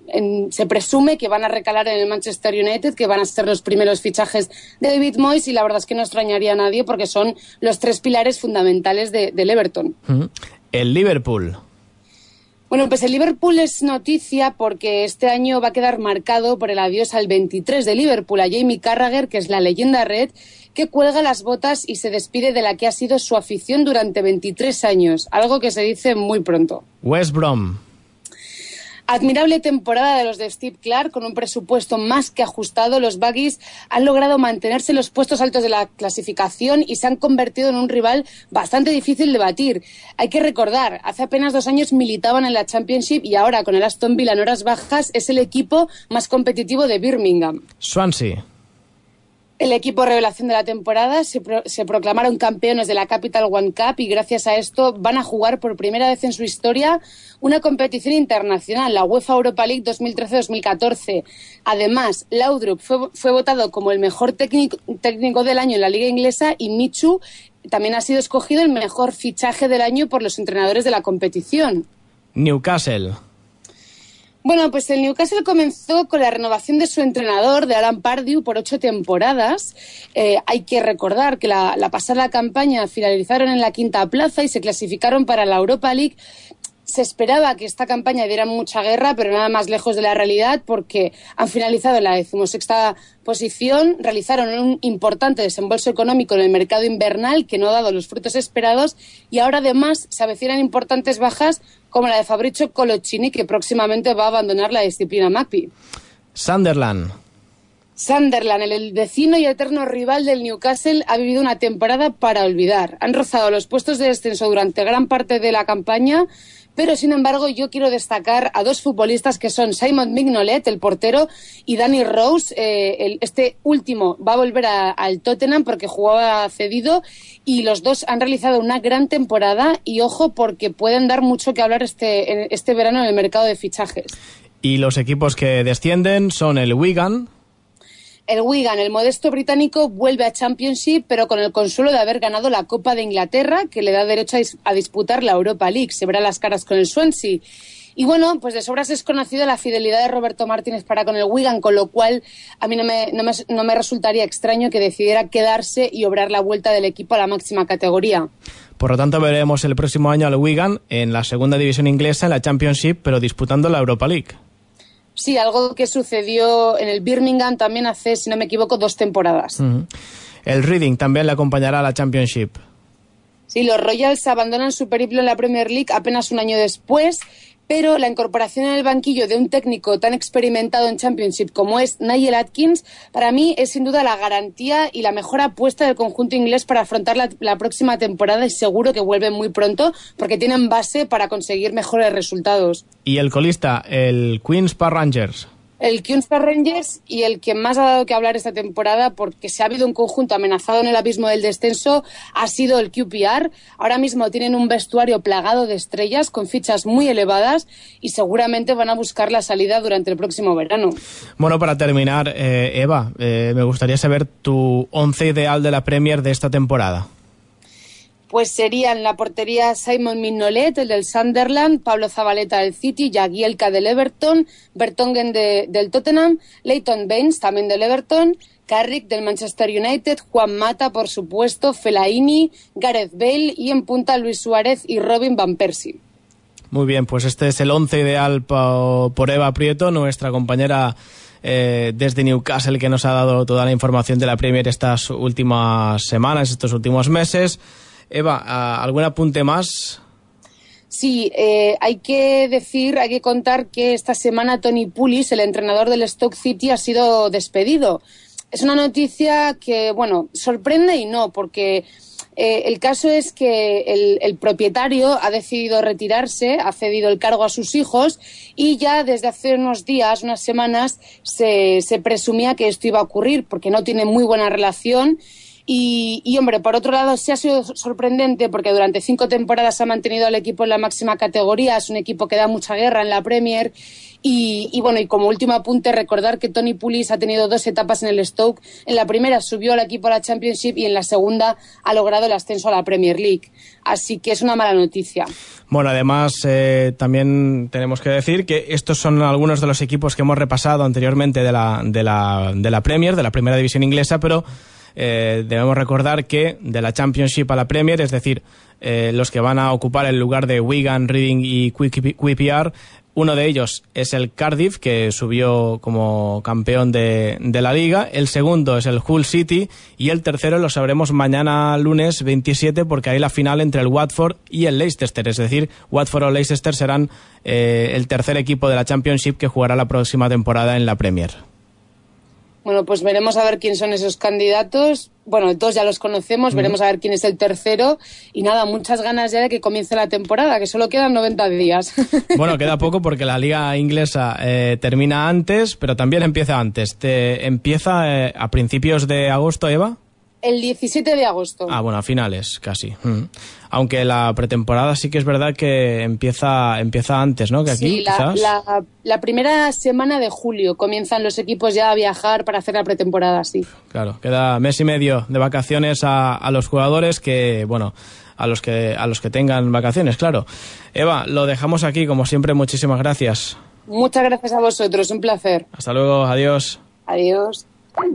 se presume que van a recalar en el Manchester United, que van a ser los primeros fichajes de David Moyes, y la verdad es que no extrañaría a nadie porque son los 3 pilares fundamentales del Everton. El Liverpool. Bueno, pues el Liverpool es noticia porque este año va a quedar marcado por el adiós al 23 de Liverpool, a Jamie Carragher, que es la leyenda red, que cuelga las botas y se despide de la que ha sido su afición durante 23 años, algo que se dice muy pronto. West Brom. Admirable temporada de los de Steve Clarke, con un presupuesto más que ajustado. Los Buggies han logrado mantenerse en los puestos altos de la clasificación y se han convertido en un rival bastante difícil de batir. Hay que recordar, hace apenas 2 años militaban en la Championship y ahora con el Aston Villa en horas bajas es el equipo más competitivo de Birmingham. Swansea. El equipo revelación de la temporada se proclamaron campeones de la Capital One Cup y gracias a esto van a jugar por primera vez en su historia una competición internacional, la UEFA Europa League 2013-2014. Además, Laudrup fue votado como el mejor técnico del año en la Liga Inglesa y Michu también ha sido escogido el mejor fichaje del año por los entrenadores de la competición. Newcastle. Bueno, pues el Newcastle comenzó con la renovación de su entrenador, de Alan Pardew, por 8 temporadas. Hay que recordar que la pasada campaña finalizaron en la 5ª plaza y se clasificaron para la Europa League. Se esperaba que esta campaña diera mucha guerra, pero nada más lejos de la realidad, porque han finalizado en la 16ª posición, realizaron un importante desembolso económico en el mercado invernal que no ha dado los frutos esperados y ahora además se avecinan importantes bajas como la de Fabrizio Coloccini, que próximamente va a abandonar la disciplina Macpi. Sunderland, el vecino y eterno rival del Newcastle, ha vivido una temporada para olvidar. Han rozado los puestos de descenso durante gran parte de la campaña, pero sin embargo yo quiero destacar a 2 futbolistas que son Simon Mignolet, el portero, y Danny Rose. Este último va a volver al Tottenham porque jugaba cedido y los dos han realizado una gran temporada y ojo porque pueden dar mucho que hablar este verano en el mercado de fichajes. Y los equipos que descienden son el Wigan. El Wigan, el modesto británico, vuelve a Championship, pero con el consuelo de haber ganado la Copa de Inglaterra, que le da derecho a disputar la Europa League. Se verá las caras con el Swansea. Y bueno, pues de sobras es conocida la fidelidad de Roberto Martínez para con el Wigan, con lo cual a mí no me resultaría extraño que decidiera quedarse y obrar la vuelta del equipo a la máxima categoría. Por lo tanto, veremos el próximo año al Wigan en la 2ª división inglesa, en la Championship, pero disputando la Europa League. Sí, algo que sucedió en el Birmingham también hace, si no me equivoco, 2 temporadas. El Reading también le acompañará a la Championship. Sí, los Royals abandonan su periplo en la Premier League apenas un año después, pero la incorporación en el banquillo de un técnico tan experimentado en Championship como es Nigel Atkins, para mí es sin duda la garantía y la mejor apuesta del conjunto inglés para afrontar la próxima temporada y seguro que vuelven muy pronto porque tienen base para conseguir mejores resultados. Y el colista, el Queen's Park Rangers. El Queen's Park Rangers y el que más ha dado que hablar esta temporada porque se ha habido un conjunto amenazado en el abismo del descenso ha sido el QPR. Ahora mismo tienen un vestuario plagado de estrellas con fichas muy elevadas y seguramente van a buscar la salida durante el próximo verano. Bueno, para terminar, Eva, me gustaría saber tu 11 ideal de la Premier de esta temporada. Pues serían la portería Simon Mignolet, el del Sunderland, Pablo Zabaleta del City, Jagielka del Everton, Vertonghen del Tottenham, Leighton Baines también del Everton, Carrick del Manchester United, Juan Mata, por supuesto, Fellaini, Gareth Bale y en punta Luis Suárez y Robin Van Persie. Muy bien, pues este es el 11 ideal por Eva Prieto, nuestra compañera desde Newcastle, que nos ha dado toda la información de la Premier estas últimas semanas, estos últimos meses. Eva, ¿algún apunte más? Sí, hay que contar que esta semana Tony Pulis, el entrenador del Stoke City, ha sido despedido. Es una noticia que, bueno, sorprende y no, porque el caso es que el propietario ha decidido retirarse, ha cedido el cargo a sus hijos y ya desde hace unas semanas, se presumía que esto iba a ocurrir porque no tiene muy buena relación. Y hombre, por otro lado, sí ha sido sorprendente porque durante 5 temporadas ha mantenido al equipo en la máxima categoría. Es un equipo que da mucha guerra en la Premier. Y bueno, y como último apunte, recordar que Tony Pulis ha tenido 2 etapas en el Stoke. En la primera subió al equipo a la Championship y en la segunda ha logrado el ascenso a la Premier League. Así que es una mala noticia. Bueno, además también tenemos que decir que estos son algunos de los equipos que hemos repasado anteriormente de la Premier, de la primera división inglesa, pero debemos recordar que de la Championship a la Premier, es decir, los que van a ocupar el lugar de Wigan, Reading y QPR, uno de ellos es el Cardiff, que subió como campeón de la liga. El segundo es el Hull City y el tercero lo sabremos mañana lunes 27, porque hay la final entre el Watford y el Leicester. Es decir, Watford o Leicester serán el tercer equipo de la Championship que jugará la próxima temporada en la Premier. Bueno, pues veremos a ver quién son esos candidatos. Bueno, todos ya los conocemos, veremos a ver quién es el tercero. Y nada, muchas ganas ya de que comience la temporada, que solo quedan 90 días. Bueno, queda poco porque la liga inglesa termina antes, pero también empieza antes. ¿Empieza a principios de agosto, Eva? El 17 de agosto. Ah, bueno, a finales, casi. Aunque la pretemporada sí que es verdad que empieza antes, ¿no? Que aquí, sí, quizás. La primera semana de julio comienzan los equipos ya a viajar para hacer la pretemporada, sí. Claro, queda mes y medio de vacaciones a los jugadores que, bueno, a los que tengan vacaciones, claro. Eva, lo dejamos aquí, como siempre, muchísimas gracias. Muchas gracias a vosotros, un placer. Hasta luego, adiós. Adiós.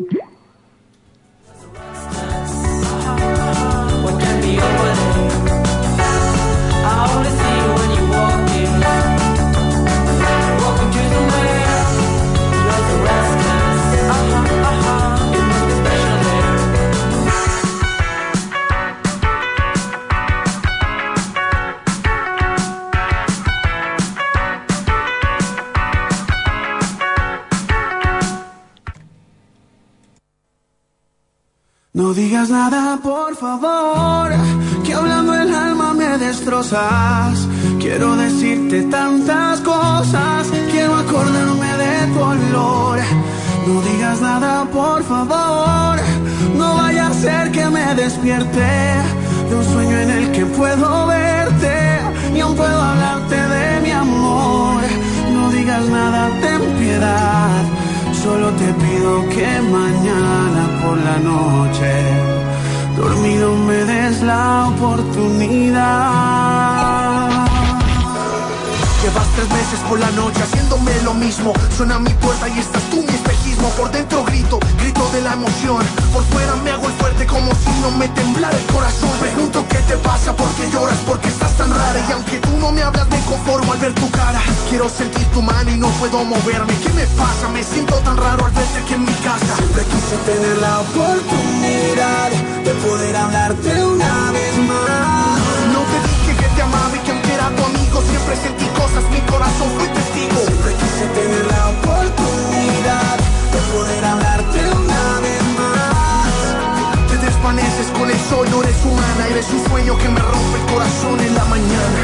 No digas nada, por favor, que hablando el alma me destrozas. Quiero decirte tantas cosas, quiero acordarme de tu olor. No digas nada, por favor, no vaya a ser que me despierte de un sueño en el que puedo verte y aún puedo hablarte de mi amor. No digas nada, ten piedad. Solo te pido que mañana por la noche, dormido, me des la oportunidad. Llevas 3 meses por la noche haciéndome lo mismo. Suena mi puerta y estás tú, mi espejismo. Por dentro grito de la emoción. Por fuera me hago el fuerte como si no me temblara el corazón. Pregunto qué te pasa, por qué lloras, por qué estás tan rara. Y aunque tú no me hablas me conformo al ver tu cara. Quiero sentir tu mano y no puedo moverme. ¿Qué me pasa? Me siento tan raro al verte aquí en mi casa. Siempre quise tener la oportunidad de poder hablarte una vez más. No te dije que te amaba y que aunque era tu amigo siempre sentí cosas, mi corazón fue testigo. Siempre quise tener la oportunidad de poder hablarte una vez más. Te desvaneces con el sol, no eres humana, eres un sueño que me rompe el corazón en la mañana.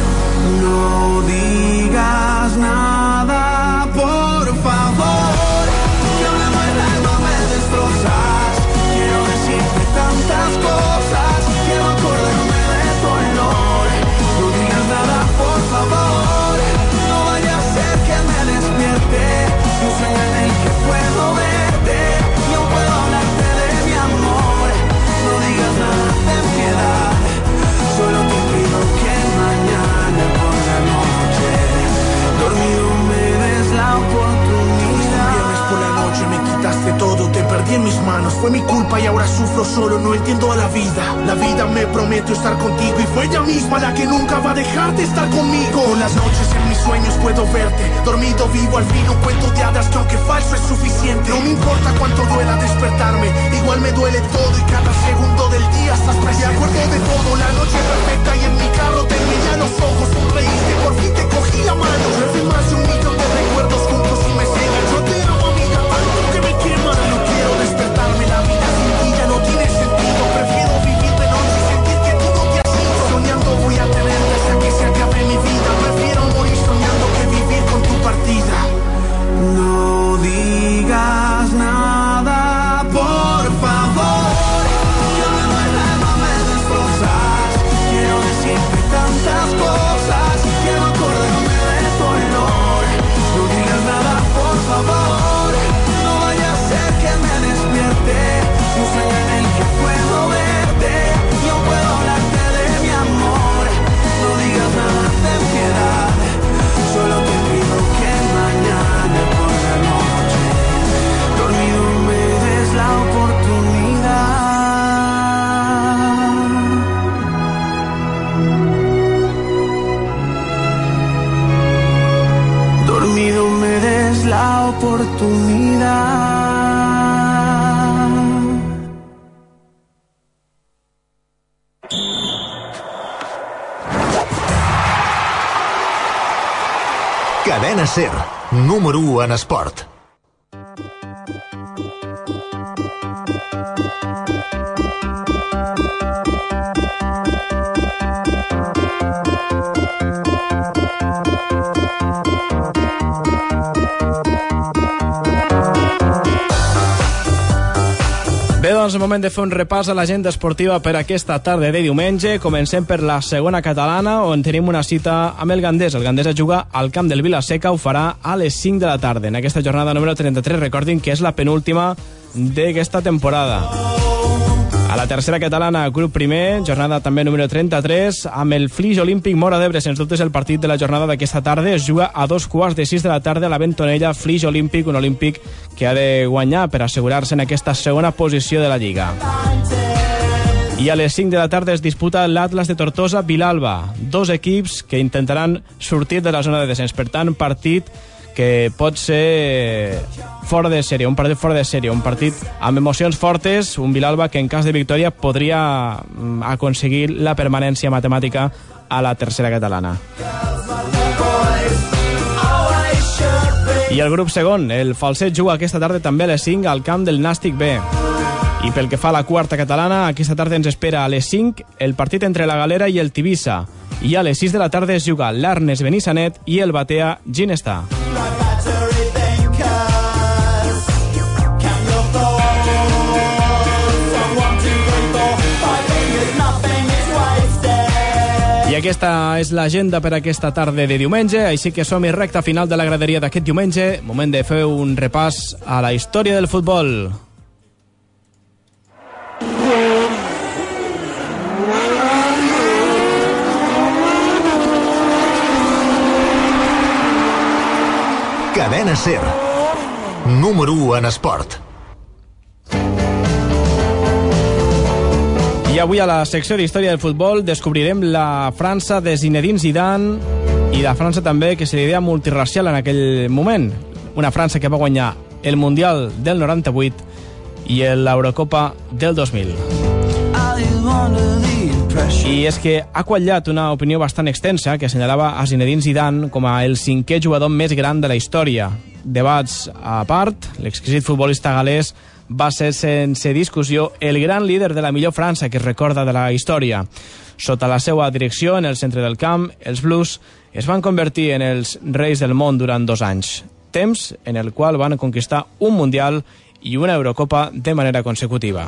No digas nada, por favor, que hablando el alma me destrozas. Quiero decirte tantas cosas, quiero acordarme de tu olor. No digas nada, por favor, no vaya a ser que me despierte un sueño en el que puedo verte y aún puedo hablarte de mi amor. No digas nada, ten piedad, solo te pido que mañana por la noche, dormido, me des la oportunidad. Viernes por la noche me quitaste todo, te perdí en mis manos. Fue mi culpa y ahora sufro solo, no entiendo a la vida. La vida me prometió estar contigo y fue ella misma la que nunca va a dejar de estar conmigo. Por las noches en mis sueños puedo verte, dormido vivo al fin, un cuento de hadas que aunque falso es suficiente. No me importa cuánto duela despertarme, igual me duele todo y cada segundo del día estás presente. Me acuerdo de todo, la noche perfecta y en mi carro te miré a los ojos, sonreíste, por fin te cogí la mano. Reví más de 1 millón de recuerdos juntos y me cegan. Yo te amo, amiga, tanto que me quema. No quiero despertarme, la vida sin ti ya no tiene sentido. Prefiero vivir de noche y sentir que tú no te has ido. Soñando voy a tenerte hasta que se acabe mi vida. Prefiero morir soñando que vivir con tu partida. No digas nada, por favor, la oportunidad. Cadena SER, número 1 en esport. Bé, doncs, moment de fer un repàs a l'agenda esportiva per aquesta tarda de diumenge. Comencem per la segona catalana, on tenim una cita amb el Gandesa. El Gandesa juga al camp del Vila-seca, ho farà a les 5 de la tarda. En aquesta jornada número 33, recordin que és la penúltima d'aquesta temporada. A la tercera catalana, grup primer, jornada també número 33, amb el Flix Olímpic Móra d'Ebre. Sens dubte és el partit de la jornada d'aquesta tarda. Es juga a 2:15 de la tarda a la Bentonella. Flix Olímpic, un Olímpic que ha de guanyar per assegurar-se en aquesta segona posició de la Lliga. I a les 5 de la tarda es disputa l'Atlas de Tortosa Vilalba. Dos equips que intentaran sortir de la zona de descens. Per tant, partit que pot ser fora de sèrie, un partit fora de sèrie, un partit amb emocions fortes, un Vilalba que en cas de victòria podria aconseguir la permanència matemàtica a la tercera catalana. I el grup segon, el Falset, juga aquesta tarda també a les 5 al camp del Nàstic B. I pel que fa a la quarta catalana, aquesta tarda ens espera a les 5 el partit entre la Galera i el Tivissa. I a les 6 de la tarda es juga l'Arnes Benissanet i el Batea Ginestà. I aquesta és l'agenda per aquesta tarda de diumenge, així que som-hi recta final de la graderia d'aquest diumenge. Moment de fer un repàs a la història del futbol. Cadena SER, número 1 en esport. I avui a la secció d'història del futbol descobrirem la França de Zinedine Zidane i la França també que seria multirracial en aquell moment. Una França que va guanyar el Mundial del 98 i l'Eurocopa del 2000. I és que ha quallat una opinió bastant extensa que assenyalava a Zinedine Zidane com a el 5è jugador més gran de la història. Debats a part, l'exquisit futbolista galès va ser sense discussió el gran líder de la millor França que es recorda de la història. Sota la seva direcció, en el centre del camp, els Blues es van convertir en els reis del món durant 2 anys, temps en el qual van conquistar un Mundial i una Eurocopa de manera consecutiva.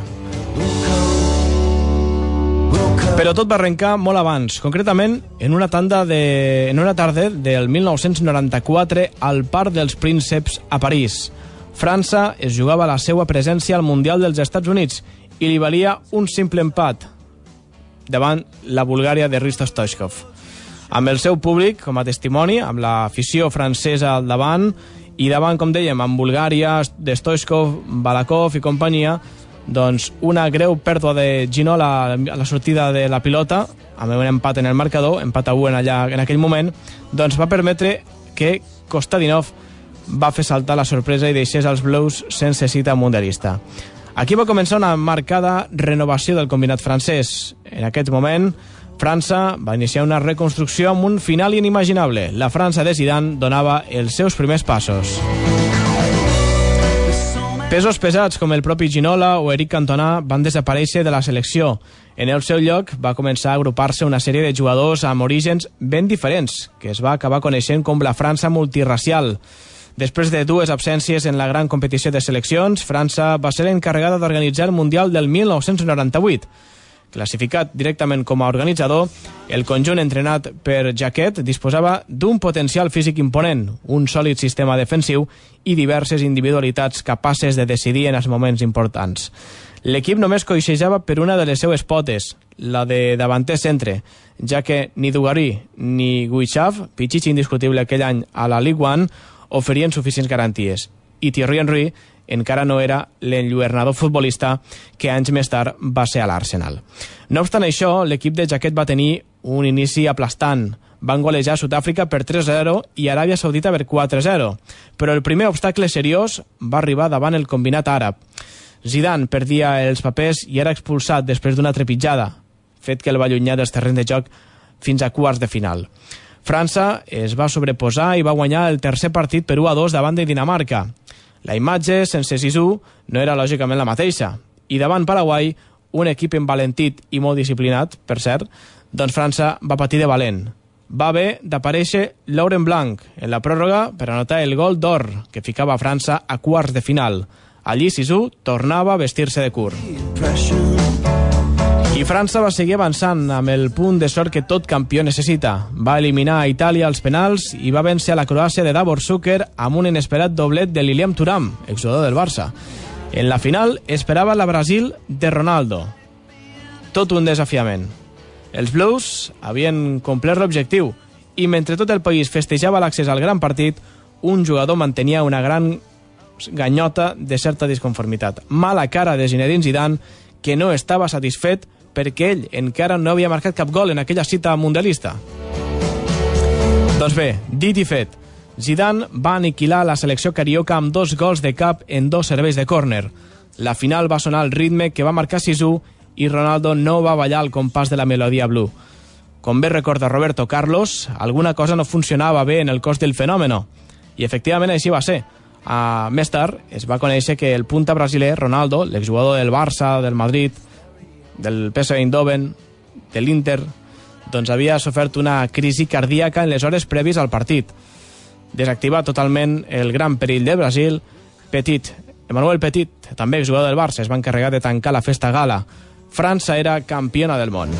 Però tot va arrencar molt abans, concretament en una tarda del 1994 al Parc dels Prínceps a París. França es jugava la seva presència al Mundial dels Estats Units i li valia un simple empat davant la Bulgària de Hristo Stoichkov. Amb el seu públic com a testimoni, amb l'afició francesa al davant i davant, com dèiem, amb Bulgària, de Stoichkov, Balakov i companyia, doncs una greu pèrdua de Ginol a la sortida de la pilota, amb un empat en el marcador, empat a 1 en aquell moment, doncs va permetre que Kostadinov va fer saltar la sorpresa i deixés els Blues sense cita mundialista. Aquí va començar una marcada renovació del combinat francès. En aquest moment, França va iniciar una reconstrucció amb un final inimaginable. La França de Zidane donava els seus primers passos. Pesos pesats com el propi Ginola o Eric Cantona van desaparèixer de la selecció. En el seu lloc va començar a agrupar-se una sèrie de jugadors amb orígens ben diferents, que es va acabar coneixent com la França multirracial. Després de 2 absències en la gran competició de seleccions, França va ser l'encarregada d'organitzar el Mundial del 1998. Classificat directament com a organitzador, el conjunt entrenat per Jacquet disposava d'un potencial físic imponent, un sòlid sistema defensiu i diverses individualitats capaces de decidir en els moments importants. L'equip només coixejava per una de les seues potes, la de davanter centre, ja que ni Dugarry ni Guichav, pitxitx indiscutible aquell any a la Ligue 1, oferien suficients garanties. I Thierry Henry encara no era l'enlluernador futbolista que anys més tard va ser a l'Arsenal. No obstant això, l'equip de Jacquet va tenir un inici aplastant. van golejar Sud-àfrica per 3-0 i Aràbia Saudita per 4-0. Però el primer obstacle seriós va arribar davant el combinat àrab. Zidane perdia els papers i era expulsat després d'una trepitjada, fet que el va allunyar dels terrenys de joc fins a quarts de final. França es va sobreposar i va guanyar el tercer partit per 1-2 davant de Dinamarca. La imatge, sense Zizou, no era lògicament la mateixa. I davant Paraguai, un equip envalentit i molt disciplinat, per cert, doncs França va patir de valent. Va haver d'aparèixer Laurent Blanc en la pròrroga per anotar el gol d'or que ficava a França a quarts de final. Allí Zizou tornava a vestir-se de curt. I França va seguir avançant amb el punt de sort que tot campió necessita. Va eliminar a Itàlia als penals i va vèncer a la Croàcia de Davor Šuker amb un inesperat doblet de Lilian Thuram, exjugador del Barça. En la final esperava la Brasil de Ronaldo. Tot un desafiament. Els Blues havien complert l'objectiu i mentre tot el país festejava l'accés al gran partit, un jugador mantenia una gran ganyota de certa disconformitat. Mala cara de Zinedine Zidane, que no estava satisfet perquè ell encara no havia marcat cap gol en aquella cita mundialista. Doncs bé, dit i fet, Zidane va aniquilar la selecció carioca amb 2 gols de cap en 2 serveis de córner. La final va sonar al ritme que va marcar Zizou i Ronaldo no va ballar al compàs de la melodia blue. Com bé recorda Roberto Carlos, alguna cosa no funcionava bé en el cos del fenòmeno. I efectivament així va ser. Més tard es va conèixer que el punta brasiler Ronaldo, l'exjugador del Barça, del Madrid, del PSV Eindhoven, de l'Inter, doncs havia sofert una crisi cardíaca en les hores prèvies al partit. Desactiva totalment el gran perill de Brasil. Emmanuel Petit, també exjugador del Barça, es va encarregar de tancar la festa gala. França era campiona del món.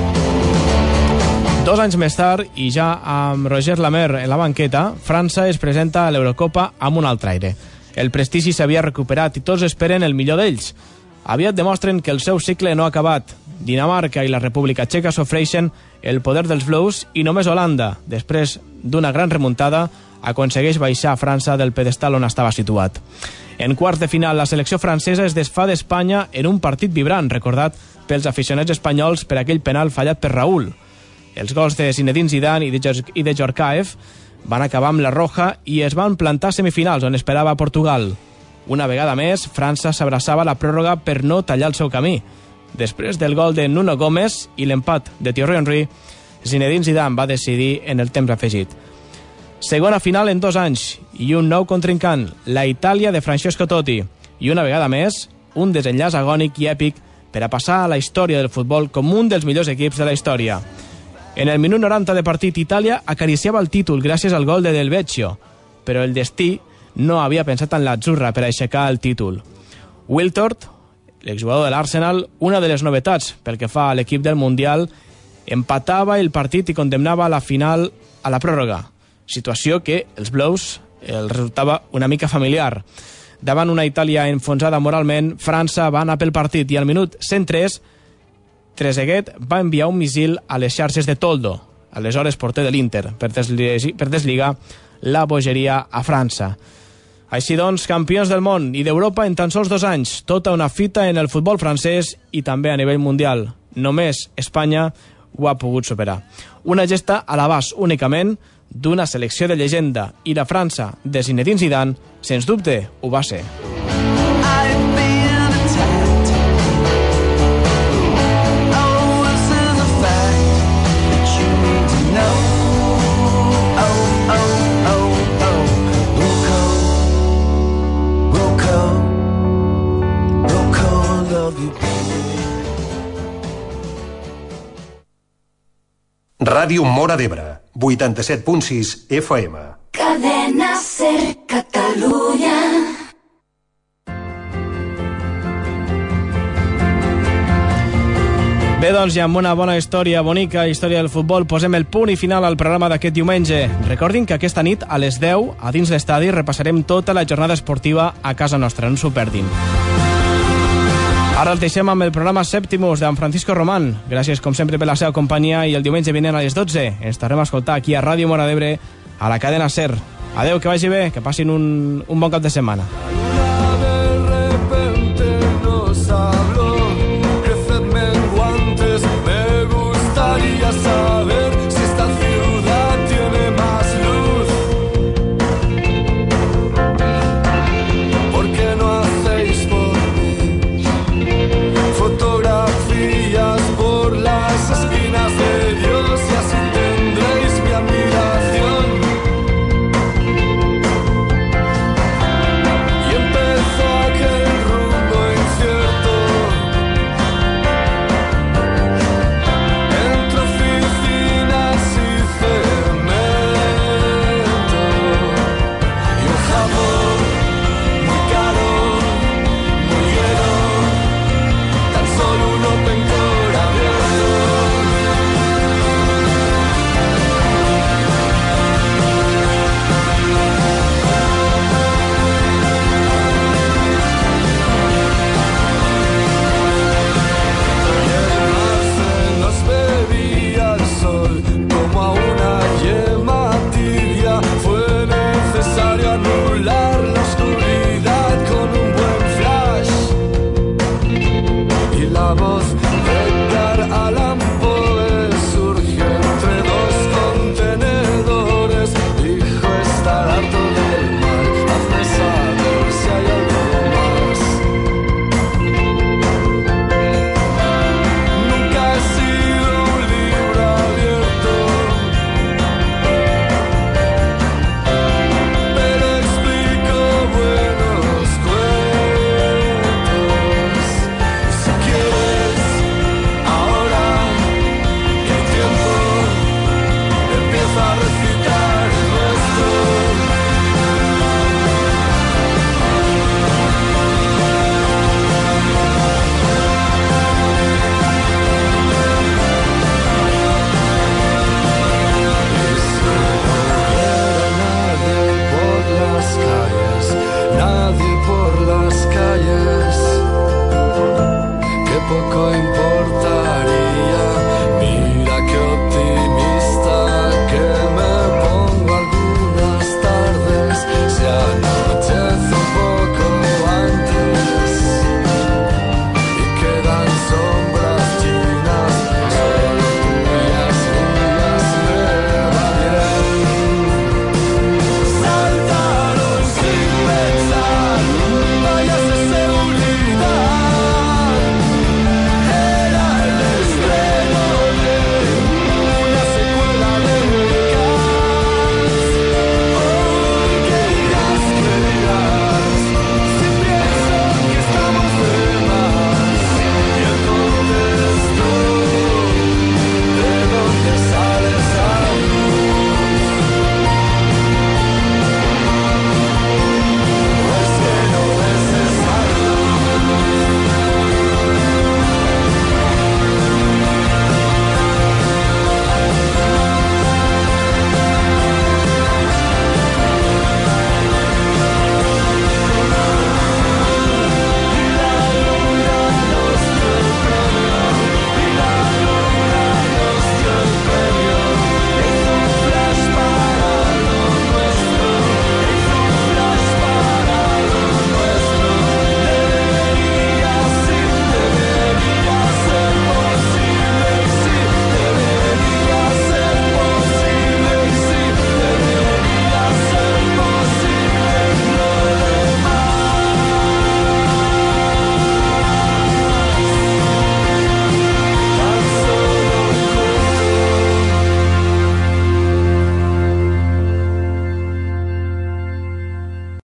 2 anys més tard, i ja amb Roger Lamer en la banqueta, França es presenta a l'Eurocopa amb un altre aire. El prestigi s'havia recuperat i tots esperen el millor d'ells. Aviat demostren que el seu cicle no ha acabat. Dinamarca i la República Txeca s'ofreixen el poder dels Blues i només Holanda, després d'una gran remuntada, aconsegueix baixar França del pedestal on estava situat. En quarts de final, la selecció francesa es desfà d'Espanya en un partit vibrant, recordat pels aficionats espanyols per aquell penal fallat per Raúl. Els gols de Zinedine Zidane i de Djorkaeff van acabar amb la roja i es van plantar a semifinals, on esperava Portugal. Una vegada més, França s'abraçava a la pròrroga per no tallar el seu camí. Després del gol de Nuno Gómez i l'empat de Thierry Henry, Zinedine Zidane va decidir en el temps afegit. Segona final en 2 anys i un nou contrincant, la Itàlia de Francesco Totti. I una vegada més, un desenllaç agònic i èpic per a passar a la història del futbol com un dels millors equips de la història. En el minut 90 de partit, Itàlia acariciava el títol gràcies al gol de Del Vecchio, però el destí no havia pensat en l'atzurra per aixecar el títol. Wiltord, l'exjugador de l'Arsenal, una de les novetats pel que fa a l'equip del Mundial, empatava el partit i condemnava la final a la pròrroga, situació que els Blues els resultava una mica familiar. Davant una Itàlia enfonsada moralment, França va anar pel partit i al minut 103 Trezeguet va enviar un missil a les xarxes de Toldo, aleshores porter de l'Inter, per deslligar la bogeria a França. Així doncs, campions del món i d'Europa en tan sols 2 anys, tota una fita en el futbol francès i també a nivell mundial. Només Espanya ho ha pogut superar. Una gesta a l'abast únicament d'una selecció de llegenda, i la França de Zinedine Zidane, sens dubte, ho va ser. Ràdio Móra d'Ebre, 87.6 FM. Cadena Ser Catalunya. Bé, doncs, i amb una bona història, bonica història del futbol, posem el punt i final al programa d'aquest diumenge. Recordin que aquesta nit, a les 10, a dins l'estadi, repassarem tota la jornada esportiva a casa nostra, no s'ho perdin. Ara el deixem amb el programa Septimus d'en Francisco Román. Gràcies, com sempre, per la seva companyia i el diumenge vinent a les 12 ens tornem a escoltar aquí a Ràdio Móra d'Ebre, a la cadena SER. Adeu, que vagi bé, que passin un bon cap de setmana. De repente nos habló, creced menguantes, me gustaría saber.